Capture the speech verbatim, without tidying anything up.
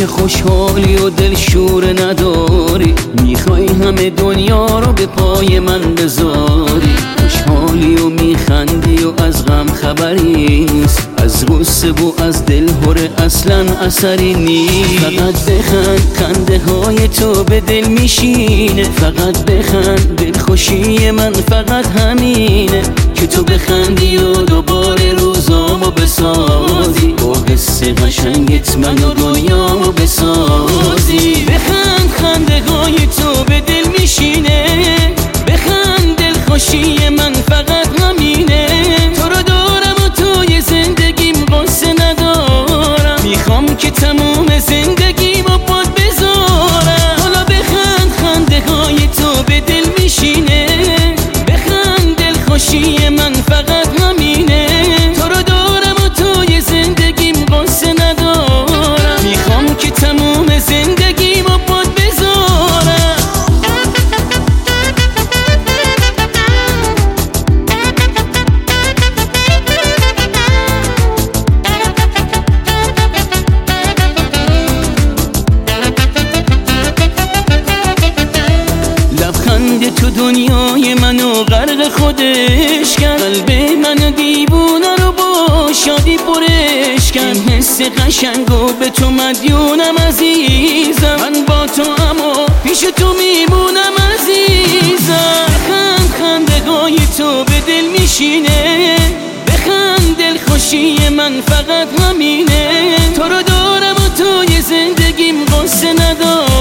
که خوشحالی و دل شور نداری، میخوای همه دنیا رو به پای من بذاری. خوشحالی و میخندی و از غم خبری نیست، از غصه و از دل هره اصلا اثری نیست. فقط بخند، خنده های تو به دل میشینه. فقط بخند، دل خوشی من فقط همینه که تو بخندی و دوباره روزامو بسازی، با حس قشنگت من و دنیامو بسازی. بخند، خنده های تو به دل میشینه. بخند، دل خوشی من فقط همینه. تو رو دارم و توی زندگیم قصه ندارم، میخوام که تموم زندگیمو باد بذارم. حالا بخند، خنده های تو به دل میشینه. بخند، دل خوشی من فقط همینه. تو رو دارم و توی زندگیم قصه ندارم، میخوام که تموم زندگیمو باد بذارم. لبخند تو دنیای منو غرق خودش کرد، قلب منو دیوونه رو با شادی پرش کرد. این حس قشنگو به تو مدیونم عزیزم، من با تو اما پیش تو میمونم عزیزم. بخند، خندگای تو به دل میشینه. بخند، دل خوشی من فقط همینه. تو رو دارم و توی زندگیم قصه ندارم،